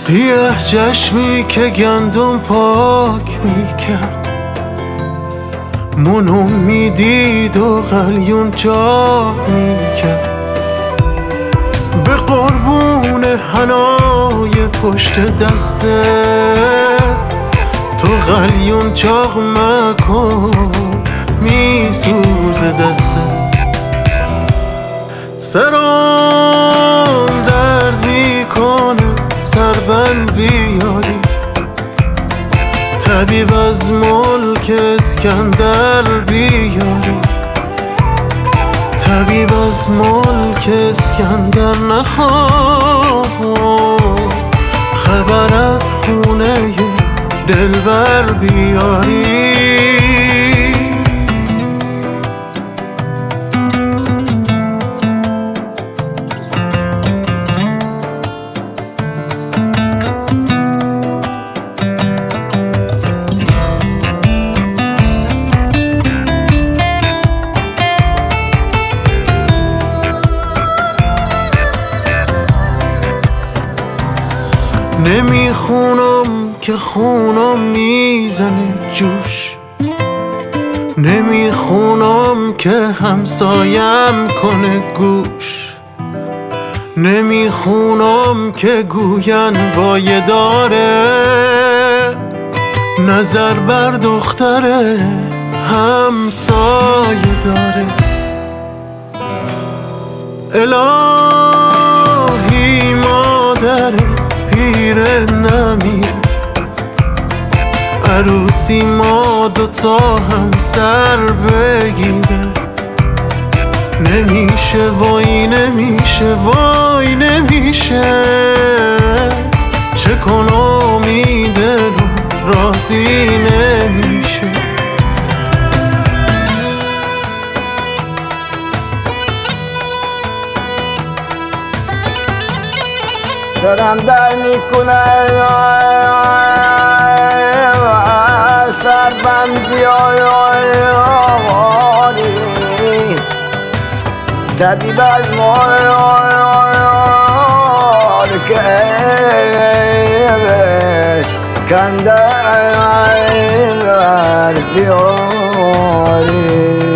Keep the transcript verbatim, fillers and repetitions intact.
سیاه چشمی که گندم پاک میکرد، منو میدید و قلیون چاک میکرد. به قربون حنای پشت دستت تو قلیون چاق مکن، میسوزه دستت. سرام درد میکنه سربند بیاری، طبیب از ملک اسکندر بیاری، طبیب از ملک اسکندر. نخواه خبر از خونه دلبر بیاری. نمیخونم که خونم میزنه جوش، نمیخونم که همسایم کنه گوش، نمیخونم که گوین وایه داره نظر بر دختره همسایه داره. الهی مادره پیر نمیره، عروسی ما دوتا هم سر بگیره. نمیشه وای نمیشه وای نمیشه، چه کنم این دل راضی نمیشه. سرم در میکنه سربندی آیاری، طبیب از مال که کندر بیاری.